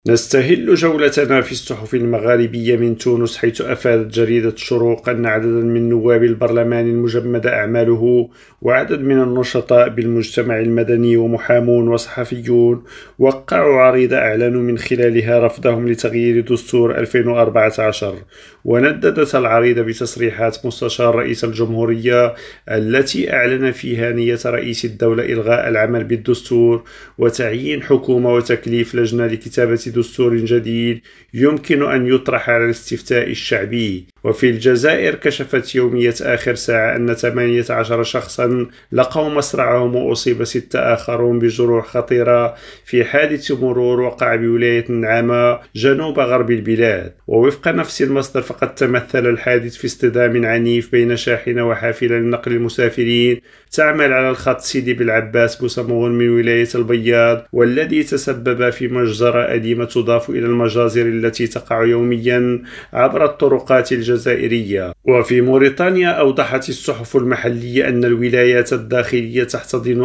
نستهل جولتنا في الصحف المغاربية من تونس، حيث أفادت جريدة الشروق أن عددا من نواب البرلمان المجمد أعماله وعدد من النشطاء بالمجتمع المدني ومحامون وصحفيون وقعوا عريضة أعلنوا من خلالها رفضهم لتغيير دستور 2014. ونددت العريضة بتصريحات مستشار رئيس الجمهورية التي أعلن فيها نية رئيس الدولة إلغاء العمل بالدستور وتعيين حكومة وتكليف لجنة لكتابة دستور جديد يمكن أن يطرح على الاستفتاء الشعبي. وفي الجزائر كشفت يومية آخر ساعة أن 18 شخصا لقوا مصرعهم وأصيب 6 آخرون بجروح خطيرة في حادث مرور وقع بولاية النعامة جنوب غرب البلاد. ووفق نفس المصدر فقد تمثل الحادث في اصطدام عنيف بين شاحنة وحافلة لنقل المسافرين تعمل على الخط سيدي بالعباس بوسمون من ولاية البياض، والذي تسبب في مجزرة أليمة تضاف إلى المجازر التي تقع يوميا عبر الطرقات الجزائرية. وفي موريتانيا أوضحت الصحف المحلية أن الولايات الداخلية تحتضن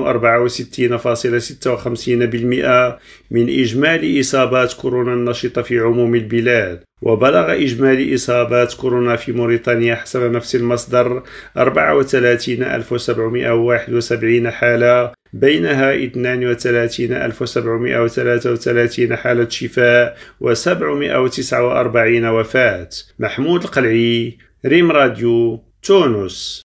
64.56% من إجمالي إصابات كورونا النشطة في عموم البلاد. وبلغ إجمالي إصابات كورونا في موريتانيا حسب نفس المصدر 34,771 حالة، بينها 32,733 حالة شفاء و749 وفاة. محمود القلعي، ريم راديو، تونس.